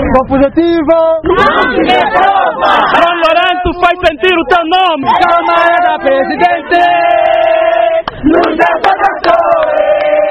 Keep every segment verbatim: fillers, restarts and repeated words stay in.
Compositiva! Não se reprova! João Lourenço faz sentir o teu nome! Camarada Presidente! Nos aposentou!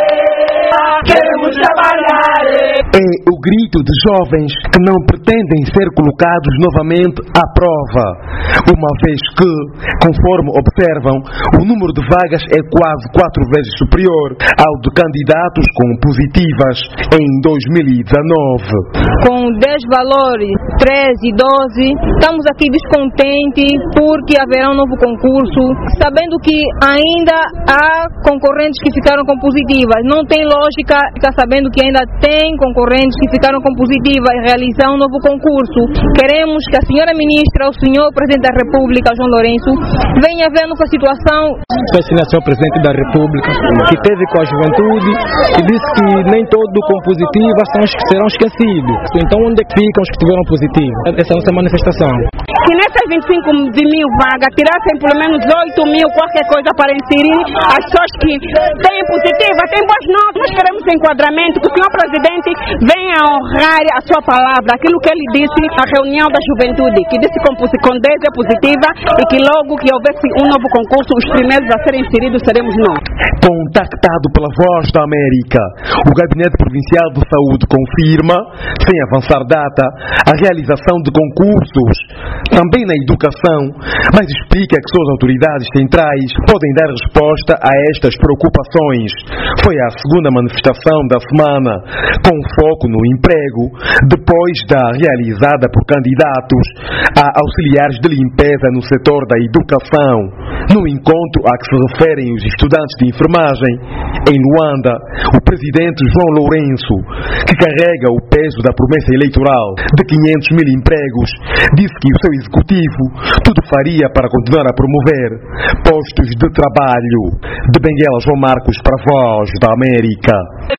Queremos trabalhar! É o grito de jovens que não pretendem ser colocados novamente à prova, uma vez que, conforme observam, o número de vagas é quase quatro vezes superior ao de candidatos com positivas em dois mil e dezanove. Com dez valores, treze e doze, estamos aqui descontentes porque haverá um novo concurso, sabendo que ainda há concorrentes que ficaram com positivas. Não tem lógica ficar sabendo que ainda tem concorrentes que ficaram com positiva e realizar um novo concurso. Queremos que a senhora ministra, o senhor presidente da República, João Lourenço, venha ver a nossa situação. Foi senhor presidente da República, que teve com a juventude e disse que nem todo com positiva são os que serão esquecidos. Então onde é que ficam os que tiveram positivo? Essa é a nossa manifestação. Que nessas vinte e cinco mil vagas tirassem pelo menos oito mil, qualquer coisa para inserir as pessoas que têm positiva, têm boas notas. Nós queremos enquadramento, que o senhor presidente venha honrar a sua palavra, aquilo que ele disse na reunião da juventude, que disse com, com dez é positiva e que logo que houvesse um novo concurso, os primeiros a serem inseridos seremos nós. Contactado pela Voz da América, o Gabinete Provincial de Saúde confirma, sem avançar data, a realização de concursos, também na educação, mas explica que só as autoridades centrais podem dar resposta a estas preocupações. Foi a segunda manifestação da semana, com foco no emprego, depois da realizada por candidatos a auxiliares de limpeza no setor da educação. No encontro a que se referem os estudantes de enfermagem, em Luanda, o presidente João Lourenço, que carrega o peso da promessa eleitoral de quinhentos mil empregos, disse que o seu executivo tudo faria para continuar a promover postos de trabalho. De Benguela, João Marcos, para a Voz da América.